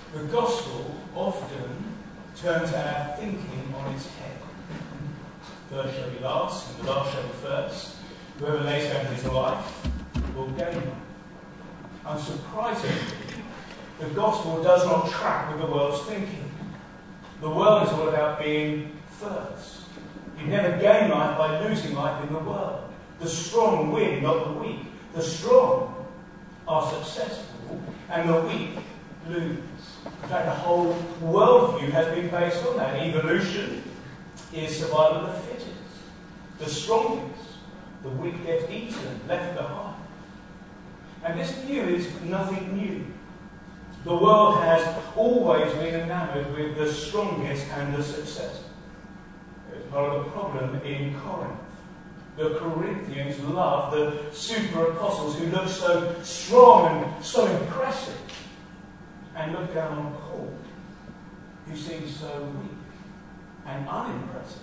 The gospel often turns our thinking on its head. First shall be last, and the last shall be first. Whoever lays down his life will gain life. Unsurprisingly, the gospel does not track with the world's thinking. The world is all about being first. You never gain life by losing life in the world. The strong win, not the weak. The strong are successful, and the weak lose. In fact, the whole worldview has been based on that. Evolution is survival of the fittest. The strongest, the weak get eaten, left behind. And this view is nothing new. The world has always been enamoured with the strongest and the successful. It was part of the problem in Corinth. The Corinthians loved the super apostles who looked so strong and so impressive, and looked down on Paul, who seemed so weak and unimpressive.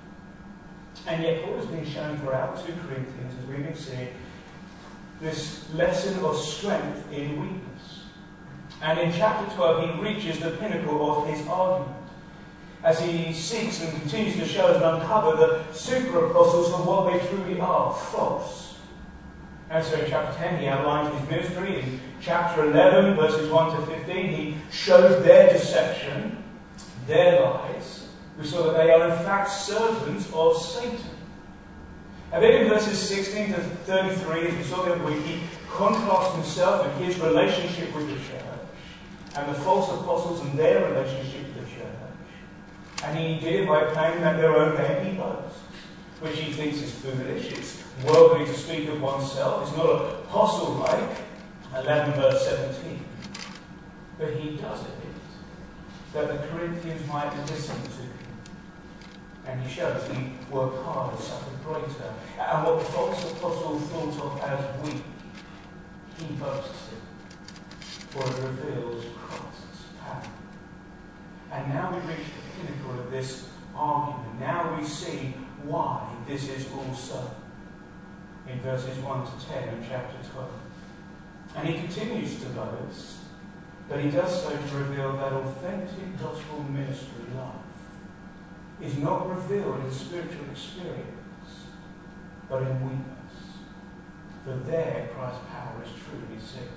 And yet Paul has been shown throughout 2 Corinthians, as we've been seeing, this lesson of strength in weakness. And in chapter 12 he reaches the pinnacle of his argument, as he seeks and continues to show us and uncover the super apostles for what they truly are, false. And so in chapter 10 he outlines his ministry. In chapter 11, verses 1 to 15, he shows their deception, their lies. We saw that they are in fact servants of Satan. And then in verses 16 to 33, as we saw the other week, he contrasts himself and his relationship with the church, and the false apostles and their relationship with the church. And he did it by claiming that their own name he boasts, which he thinks is foolish. It's worldly to speak of oneself. It's not apostle-like, 11 verse 17. But he does it that the Corinthians might listen to him. And he shows he worked hard, suffered greater. And what the false apostle thought of as weak, he boasts it, for it reveals Christ's power. And now we reach the pinnacle of this argument. Now we see why this is all so. In verses 1 to 10 of chapter 12. And he continues to boast, but he does so to reveal that authentic gospel ministry life is not revealed in spiritual experience, but in weakness. For there Christ's power is truly seen.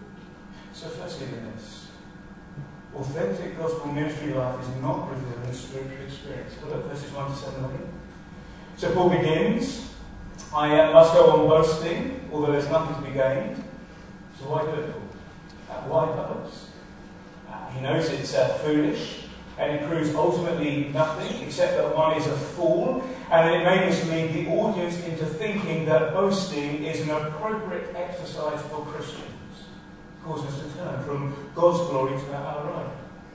So firstly in this, authentic gospel ministry life is not revealed in spiritual experience. Look at verses 1 to 7 again. So Paul begins, I must go on boasting, although there's nothing to be gained. So why do it, Paul? Why boast? He knows it's foolish, and it proves ultimately nothing, except that one is a fool, and it may mislead the audience into thinking that boasting is an appropriate exercise for Christians. Cause us to turn from God's glory to our own.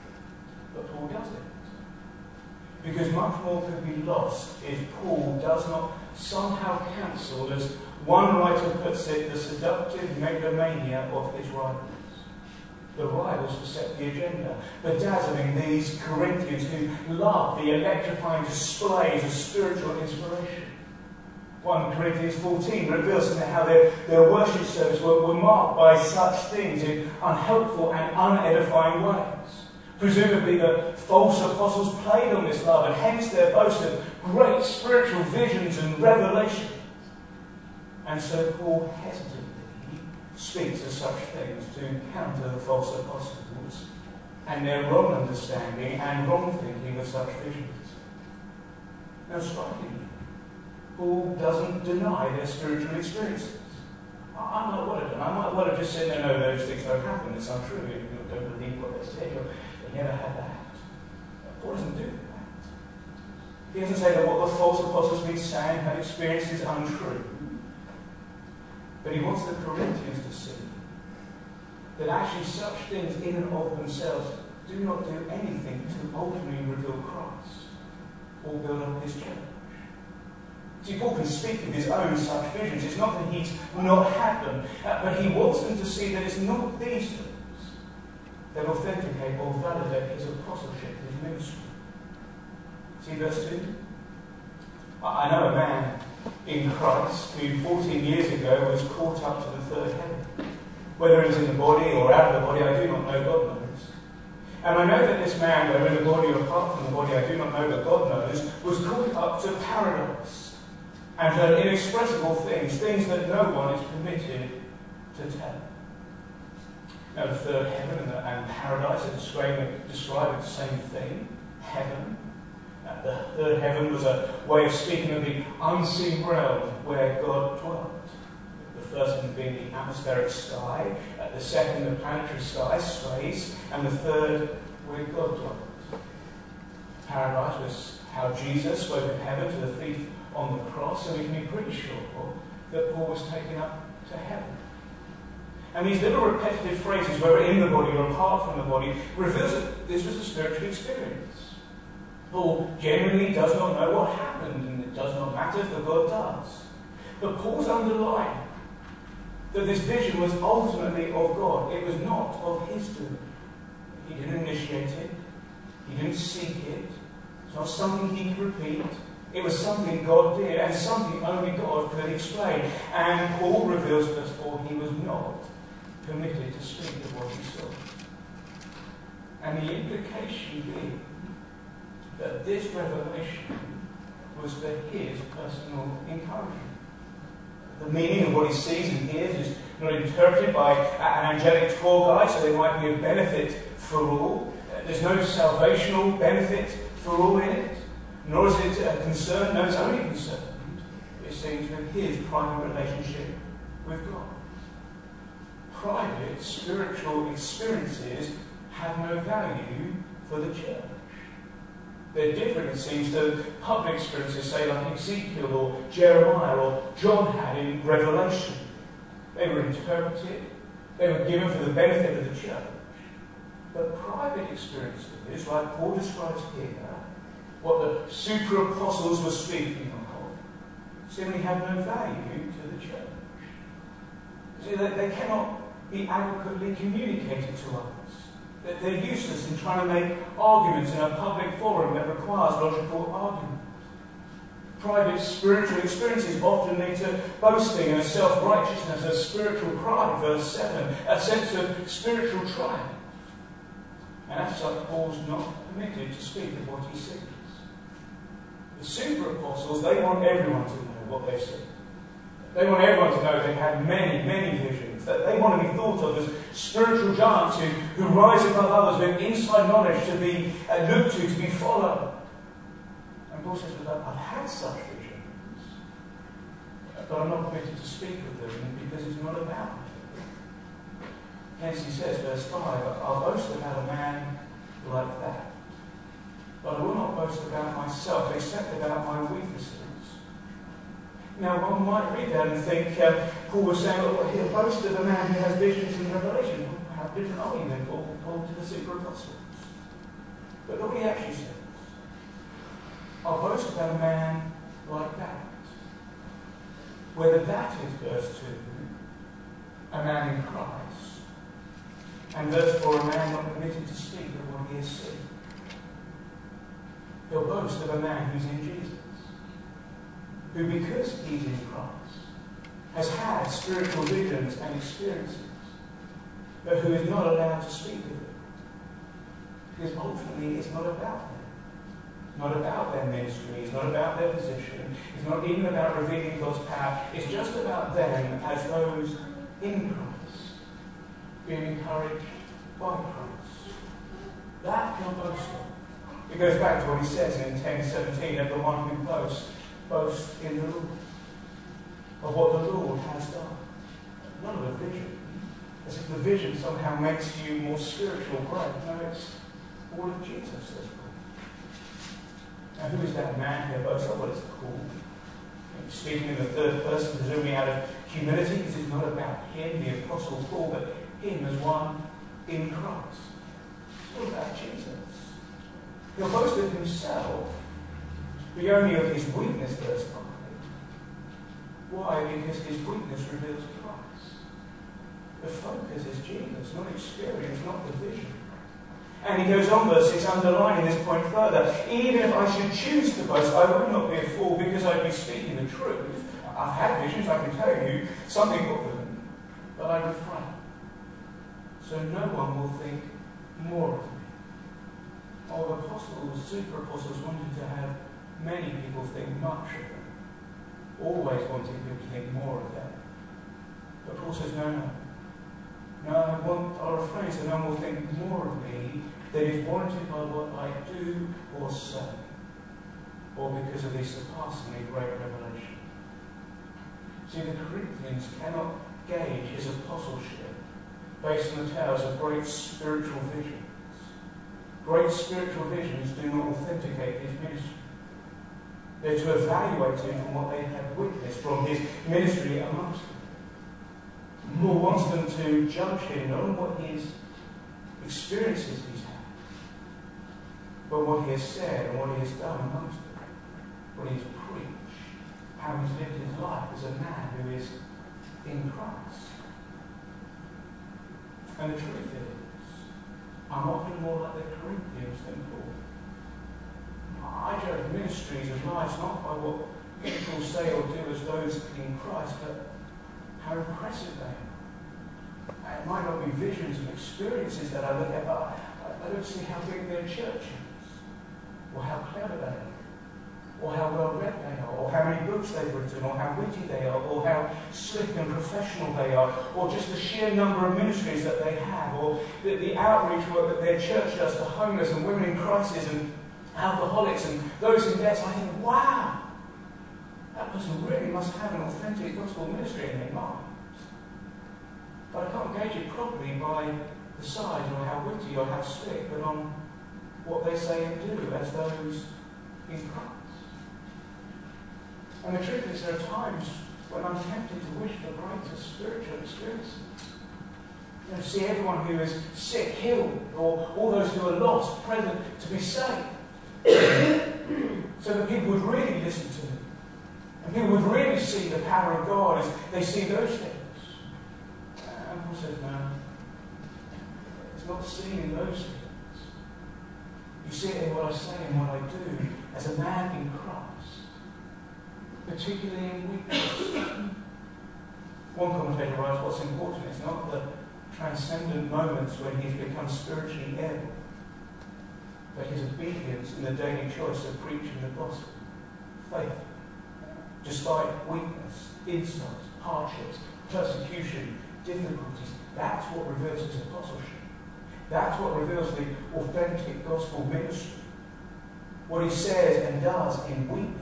But Paul does it. Because much more could be lost if Paul does not somehow cancel, as one writer puts it, the seductive megalomania of his rivals. The rivals who set the agenda, bedazzling these Corinthians who love the electrifying displays of spiritual inspiration. 1 Corinthians 14 reveals how their worship service were marked by such things in unhelpful and unedifying ways. Presumably the false apostles played on this love, and hence their boast of great spiritual visions and revelations. And so Paul hesitantly speaks of such things to counter the false apostles and their wrong understanding and wrong thinking of such visions. Now strikingly, Paul doesn't deny their spiritual experiences. I might well have done. I might well have just said, no, those things don't happen. It's untrue. You don't believe what they say. They never had that. Paul doesn't do that. He doesn't say that what the false apostles have been saying, had experienced, is untrue. But he wants the Corinthians to see that actually such things in and of themselves do not do anything to ultimately reveal Christ or build up his church. See, Paul can speak of his own such visions. It's not that he's not had them, but he wants them to see that it's not these things that authenticate or validate his apostleship, his ministry. See verse 2? I know a man in Christ who 14 years ago was caught up to the third heaven. Whether it was in the body or out of the body, I do not know, God knows. And I know that this man, whether in the body or apart from the body, I do not know, but God knows, was caught up to paradise and heard inexpressible things, things that no one is permitted to tell. Now the third heaven and paradise are describing the same thing, heaven. The third heaven was a way of speaking of the unseen realm where God dwelt. The first one being the atmospheric sky, the second the planetary sky, space, and the third where God dwelt. Paradise was how Jesus spoke of heaven to the thief on the cross, so we can be pretty sure that Paul was taken up to heaven. And these little repetitive phrases, whether in the body or apart from the body, reveals that this was a spiritual experience. Paul genuinely does not know what happened, and it does not matter, for God does. But Paul's underlying that this vision was ultimately of God. It was not of his doing. He didn't initiate it. He didn't seek it. It's not something he could repeat. It was something God did, and something only God could explain. And Paul reveals to us, for he was not permitted to speak of what he saw. And the implication being that this revelation was for his personal encouragement. The meaning of what he sees and hears is not interpreted by an angelic tour guide, so there might be a benefit for all. There's no salvational benefit for all in it, nor is it a concern, no, it's only concerned. It seems with his private relationship with God. Private spiritual experiences have no value for the church. They're different, it seems, to public experiences, say like Ezekiel or Jeremiah or John had in Revelation. They were interpreted, they were given for the benefit of the church. But private experiences, like Paul describes here, what the super apostles were speaking of, simply have no value to the church. See, they cannot be adequately communicated to others. They're useless in trying to make arguments in a public forum that requires logical argument. Private spiritual experiences often lead to boasting and a self-righteousness, a spiritual pride, verse 7, a sense of spiritual triumph. And as such, Paul's not permitted to speak of what he sees. The super apostles, they want everyone to know what they see. They want everyone to know they've had many, many visions, that they want to be thought of as spiritual giants who rise above others with inside knowledge to be looked to be followed. And Paul says, I've had such visions, but I'm not permitted to speak of them because it's not about me. Hence he says, verse 5, I'll boast about a man like that, but I will not boast about myself except about my weaknesses. Now, one might read that and think Paul was saying, he'll boast of a man who has visions in Revelation. How different are you then, Paul, to the super apostles? But look what he actually says. I'll boast about a man like that. Whether that is verse 2, a man in Christ, and verse 4, a man not permitted to speak of what he has seen. He'll boast of a man who's in Jesus, who, because he's in Christ, has had spiritual visions and experiences, but who is not allowed to speak of them. Because ultimately it's not about them. It's not about their ministry, it's not about their position, it's not even about revealing God's power, it's just about them as those in Christ, being encouraged by Christ. That he'll boast of. It goes back to what he says in 10:17, that the one who boasts in the Lord, of what the Lord has done. Not of a vision, as if the vision somehow makes you more spiritual. Great. No, it's all of Jesus, says Paul. Now, who is that man here boasts of? Well, it's Paul. Speaking in the third person, presumably out of humility, because it's not about him, the Apostle Paul, but him as one in Christ. It's all about Jesus. He'll boast of himself, but only of his weakness, verse 5. Why? Because his weakness reveals Christ. The focus is Jesus, not experience, not the vision. And he goes on, verse 6, underlining this point further. Even if I should choose to boast, I would not be a fool because I'd be speaking the truth. I've had visions, I can tell you something of them, but I refrain. So no one will think more of me. the apostles, super apostles, wanted to have many people think much of them. Always wanting people to think more of them. But Paul says, no. I'll rephrase, and no one will think more of me than is warranted by what I do or say, or because of the surpassingly great revelation. See, the Corinthians cannot gauge his apostleship based on the tales of great spiritual visions. Great spiritual visions do not authenticate his ministry. They're to evaluate him from what they have witnessed from his ministry amongst them. Paul wants them to judge him not on what his experiences he's had, but what he has said and what he has done amongst them, what he has preached, how he's lived his life as a man who is in Christ. And the truth is, I'm often more like the Corinthians than Paul. I judge ministries and lives not by what people say or do as those in Christ, but how impressive they are. It might not be visions and experiences that I look at, but I don't see how big their church is, or how clever they are, or how well read they are, or how many books they've written, or how witty they are, or how slick and professional they are, or just the sheer number of ministries that they have, or the outreach work that their church does to homeless and women in crisis and alcoholics and those in debt. I think, wow, that person really must have an authentic gospel ministry in their mind. But I can't gauge it properly by the size or how witty or how slick, but on what they say and do as those in Christ. And the truth is, there are times when I'm tempted to wish for greater spiritual experiences. See everyone who is sick healed, or all those who are lost present to be saved. So that people would really listen to them. And people would really see the power of God as they see those things. And Paul says, no. It's not seen in those things. You see it in what I say and what I do as a man in Christ. Particularly in weakness. One commentator writes, what's important is not the transcendent moments when he's become spiritually ill, but his obedience in the daily choice of preaching the gospel. Faith. Despite weakness, insults, hardships, persecution, difficulties. That's what reveals his apostleship. That's what reveals the authentic gospel ministry. What he says and does in weakness.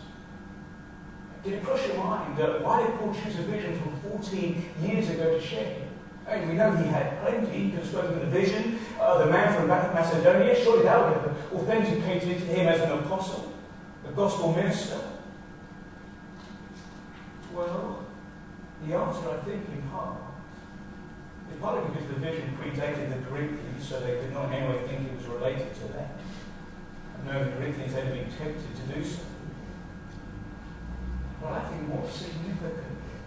Did it cross your mind that why did Paul choose a vision from 14 years ago to share it? I mean, we know he had plenty. He could have spoken the vision. The man from Macedonia, surely that would have authenticated him as an apostle, a gospel minister. Well, the answer, I think, in part, is partly because the vision predated the Corinthians, so they could not in any way think it was related to them. I know the Corinthians had been tempted to do so. But I think more significant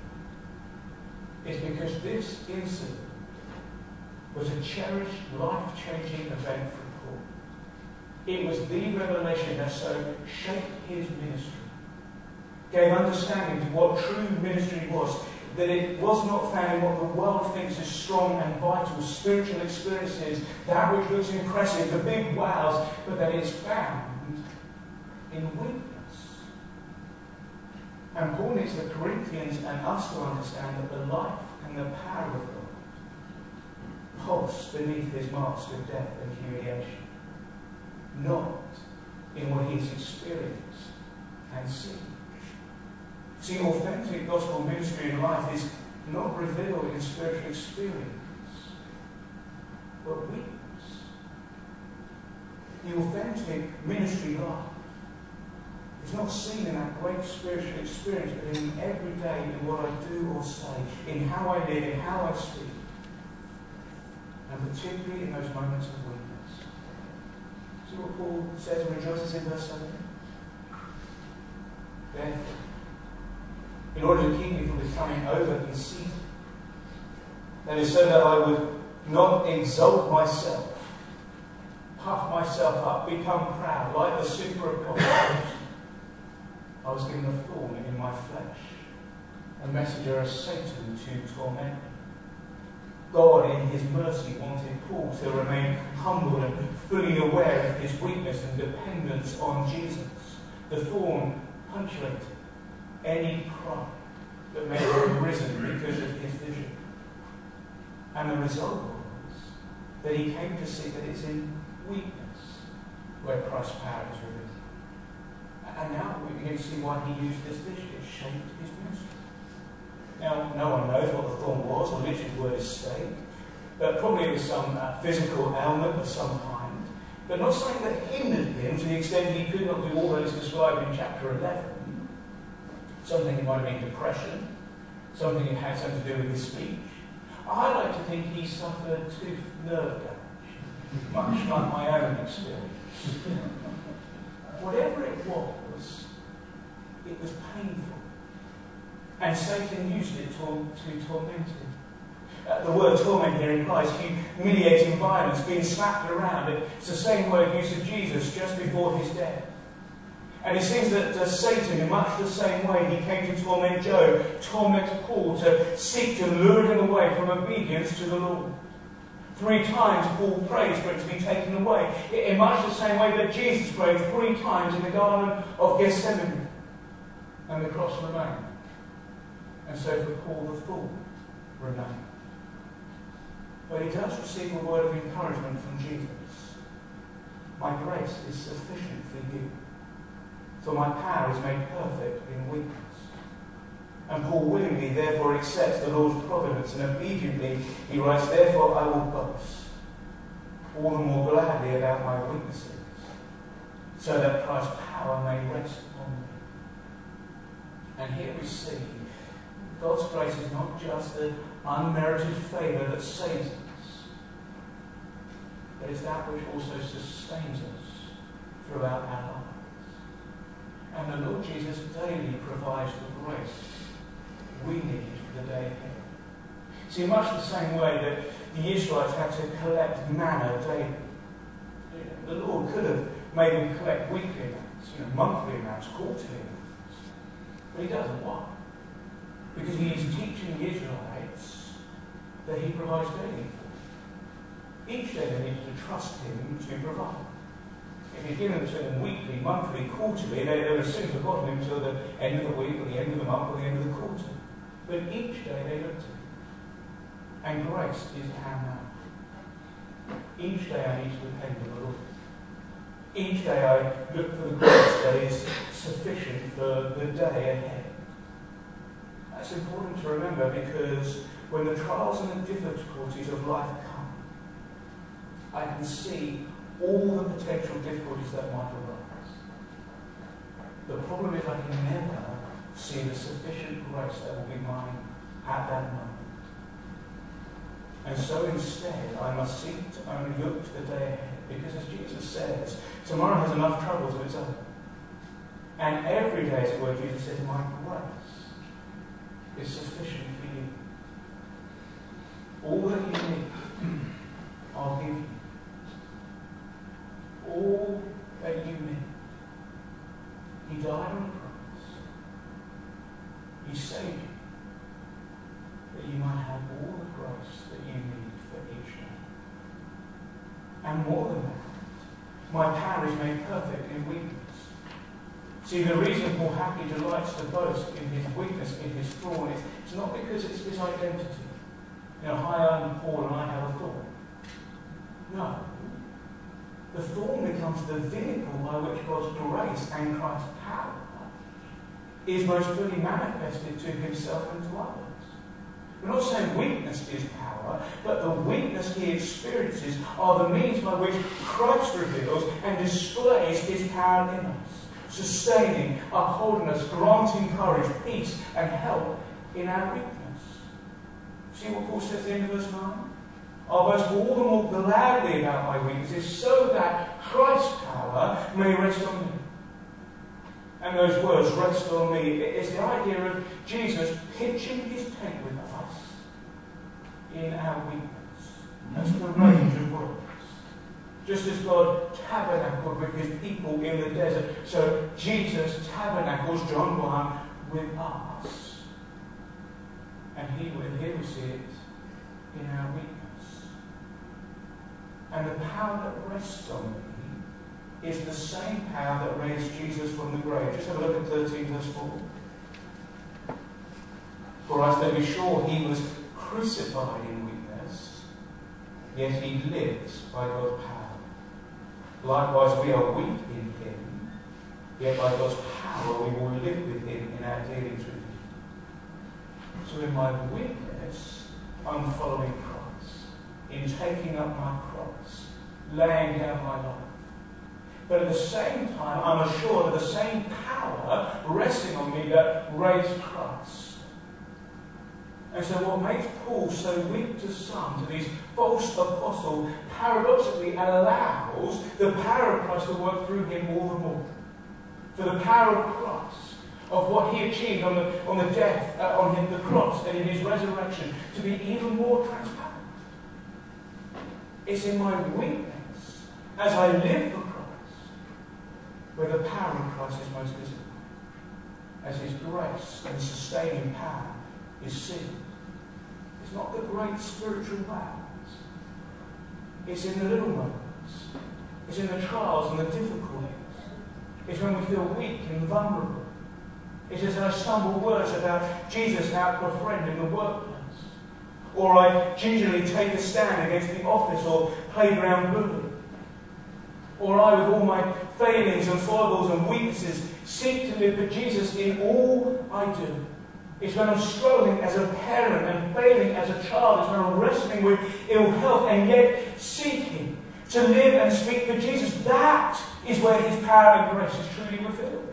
is because this incident was a cherished, life-changing event for Paul. It was the revelation that so shaped his ministry, gave understanding to what true ministry was, that it was not found in what the world thinks is strong and vital, spiritual experiences, that which looks impressive, the big wows, but that it's found in weakness. And Paul needs the Corinthians and us to understand that the life and the power of God pulse beneath his mask of death and humiliation, not in what he's experienced and seen. See, authentic gospel ministry in life is not revealed in spiritual experience, but weakness. The authentic ministry life is not seen in that great spiritual experience, but in every day, in what I do or say, in how I live, in how I speak, and particularly in those moments of weakness. See what Paul says and rejoices in verse 7? Therefore, in order to keep me from becoming over-conceited, that is, so that I would not exalt myself, puff myself up, become proud, like the super apostles, I was given a thorn in my flesh, a messenger of Satan to torment me. God, in his mercy, wanted Paul to remain humble and fully aware of his weakness and dependence on Jesus. The thorn punctuated any pride that may have arisen because of his vision. And the result was that he came to see that it's in weakness where Christ's power is revealed. And now we begin to see why he used this vision. It shaped his ministry. Now, no one knows what the thorn was, or literally the word is state. But probably it was some physical ailment of some kind. But not something that hindered him to the extent he could not do all that is described in chapter 11. Something it might have been depression. Something it had something to do with his speech. I like to think he suffered tooth nerve damage, much like my own experience. Whatever it was painful. And Satan used it to torment him. The word torment here implies humiliating violence, being slapped around. It's the same word used of Jesus just before his death. And it seems that Satan, in much the same way he came to torment Job, tormented Paul to seek to lure him away from obedience to the Lord. 3 times Paul prays for it to be taken away, in much the same way that Jesus prayed 3 times in the Garden of Gethsemane. And the cross remained. And so for Paul the thorn remained. But he does receive a word of encouragement from Jesus. My grace is sufficient for you, for my power is made perfect in weakness. And Paul willingly therefore accepts the Lord's providence, and obediently he writes, therefore I will boast all the more gladly about my weaknesses, so that Christ's power may rest on me. And here we see God's grace is not just the unmerited favour that saves us, but it's that which also sustains us throughout our lives. And the Lord Jesus daily provides the grace we need for the day ahead. See, in much the same way that the Israelites had to collect manna daily, the Lord could have made them collect weekly amounts, monthly amounts, quarterly amounts. But he doesn't. Why? Because he is teaching the Israelites that he provides daily for them. Each day they needed to trust him to provide. If he'd given it to them weekly, monthly, quarterly, they would have soon forgotten him until the end of the week, or the end of the month, or the end of the quarter. But each day they looked to him. And grace is our now. Each day I need to depend on the Lord. Each day I look for the grace that is sufficient for the day ahead. That's important to remember, because when the trials and the difficulties of life come, I can see all the potential difficulties that might arise. The problem is I can never see the sufficient grace that will be mine at that moment. And so instead, I must seek to only look to the day ahead, because as Jesus says, tomorrow has enough troubles of its own. And every day, as it were, Jesus says, my grace is sufficient for you. All that you need, I'll give you. All that you need. He died on the cross. He saved you, that you might have all the grace that you need for each day. And more than that, my power is made perfect in weakness. See, the reason Paul happily delights to boast in his weakness, in his thorn, it's not because it's his identity. Hi, I'm Paul and I have a thorn. No. The thorn becomes the vehicle by which God's grace and Christ's power is most fully manifested to himself and to others. We're not saying weakness is power, but the weakness he experiences are the means by which Christ reveals and displays his power in us, sustaining, upholding us, granting courage, peace, and help in our weakness. See what Paul says at the end of verse 9? I'll boast all the more gladly about my weaknesses, so that Christ's power may rest on me. And those words, rest on me, is the idea of Jesus pitching his tent with us in our weakness. That's the range of words. Just as God tabernacled with his people in the desert, so Jesus tabernacles, John 1, with us. And here we see it in our weakness. And the power that rests on me is the same power that raised Jesus from the grave. Just have a look at 13 verse 4. For us to be sure he was crucified in weakness, yet he lives by God's power. Likewise we are weak in him, yet by God's power we will live with him in our dealings with him. So in my weakness, I'm following Christ, in taking up my cross, laying down my life. But at the same time, I'm assured of the same power resting on me that raised Christ. And so what makes Paul so weak to some, to these false apostles, paradoxically allows the power of Christ to work through him all the more. For the power of Christ, of what he achieved on the death, on the cross and in his resurrection, to be even more transparent. It's in my weakness, as I live for Christ, where the power of Christ is most visible. As his grace and sustaining power is seen. It's not the great spiritual battles. It's in the little moments. It's in the trials and the difficulties. It's when we feel weak and vulnerable. It's as I stumble words about Jesus out to a friend in the workplace. Or I gingerly take a stand against the office or playground bully. Or I, with all my failings and foibles and weaknesses, seek to live for Jesus in all I do. It's when I'm struggling as a parent and failing as a child. It's when I'm wrestling with ill health and yet seeking to live and speak for Jesus. That is where his power and grace is truly revealed.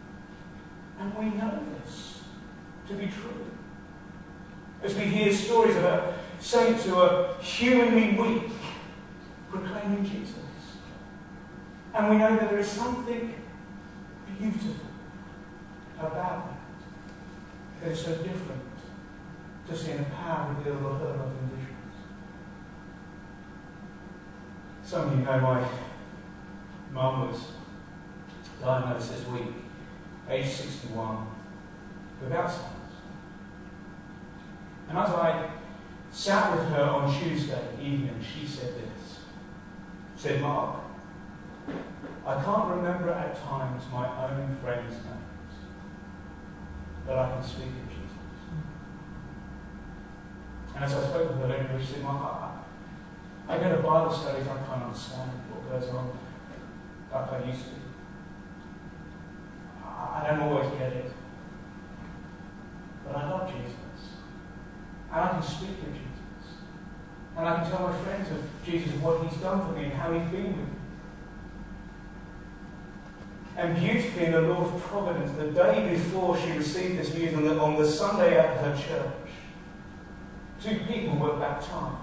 And we know this to be true. As we hear stories about saints who are humanly weak, proclaiming Jesus. And we know that there is something beautiful about that. That is so different to seeing a power revealed or heard of in visions. Some of you know my mum was diagnosed this week, age 61, with Alzheimer's. And as I sat with her on Tuesday evening, she said this. She said, Mark, I can't remember at times my own friends' names, but I can speak of Jesus. And as I spoke with her later, she said, Mark, I go to Bible studies, I can't understand what goes on like I used to. I don't always get it. But I love Jesus. And I can speak of Jesus. And I can tell my friends of Jesus what he's done for me and how he's been with me. And beautifully in the Lord's providence, the day before she received this news, on the Sunday at her church, 2 people were baptized.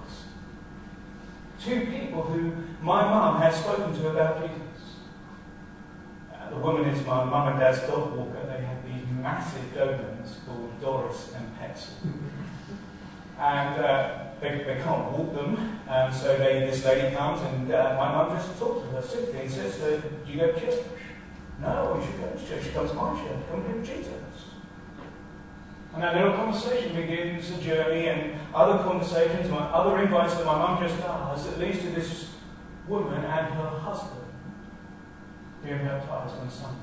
2 people who my mum had spoken to about Jesus. The woman is my mum and dad's dog walker. They have these massive Dobermans called Doris and Patsy. And they can't walk them, so this lady comes and my mum just talks to her simply and says, do you go to church? No, you should go to church. She comes to my church. Come to Jesus. And that little conversation begins a journey, and other conversations, other invites that my mum just does, that leads to this woman and her husband being baptized on Sunday.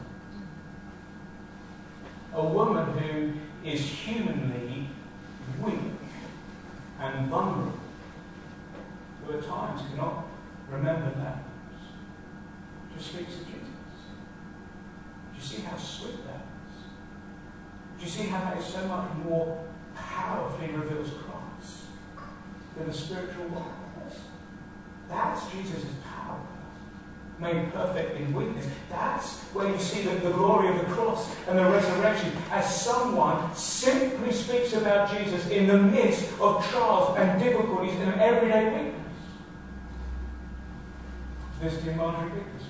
A woman who is humanly weak and vulnerable, who at times cannot remember names, just speaks of Jesus. Do you see how sweet that is? Do you see how that is so much more powerfully reveals Christ than the spiritual world? That's Jesus' power, made perfect in weakness. That's where you see the glory of the cross and the resurrection, as someone simply speaks about Jesus in the midst of trials and difficulties in everyday weakness. Visiting Marjorie Vickers.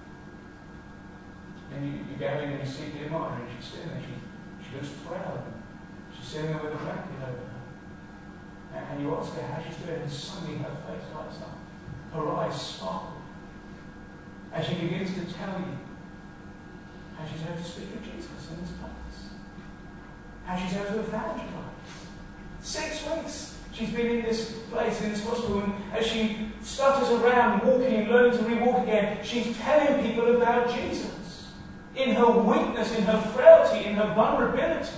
And you go in and you see dear Marjorie, and she's sitting there, she looks frail. She's sitting there with a blanket over her. And you ask her how she's doing, and suddenly her face lights up. Her eyes sparkle. And she begins to tell you how she's able to speak of Jesus in this place. How she's able to evangelize. 6 weeks. She's been in this place, in this hospital, and as she stutters around, walking and learning to re-walk again, she's telling people about Jesus. In her weakness, in her frailty, in her vulnerability.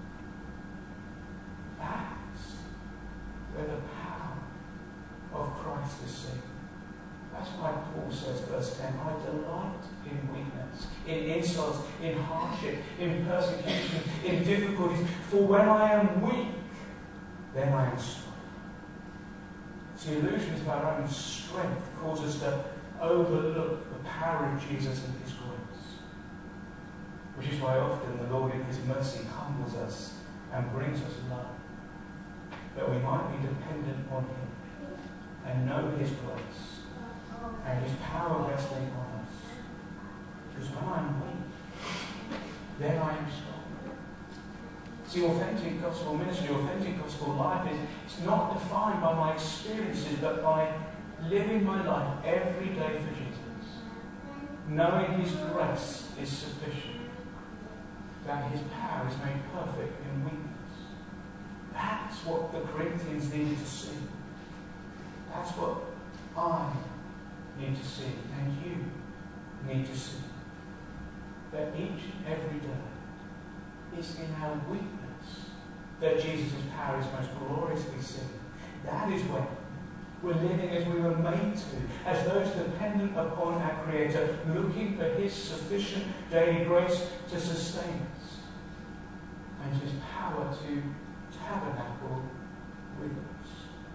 That's where the power of Christ is seen. That's why Paul says, verse 10, I delight in weakness, in insults, in hardship, in persecution, in difficulties. For when I am weak, then I am strong. See, illusions of our own strength cause us to overlook the power of Jesus and his grace. Which is why often the Lord in his mercy humbles us and brings us low, that we might be dependent on him and know his grace and his power resting on us. Because when I'm weak, then I am strong. See, authentic gospel ministry, authentic gospel life it's not defined by my experiences, but by living my life every day for Jesus, knowing his grace is sufficient, that his power is made perfect in weakness. That's what the Corinthians needed to see. That's what I need to see, and you need to see. That each and every day is in our weakness that Jesus' power is most gloriously seen. That is when we're living as we were made to, as those dependent upon our Creator, looking for his sufficient daily grace to sustain us, and his power to tabernacle with us.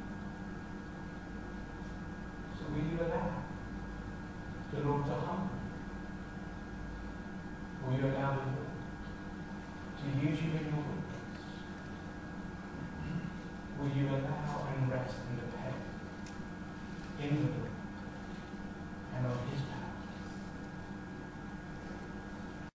So will you allow the Lord to humble you? Will you allow the Lord to use you in your weakness? Will you allow and rest in the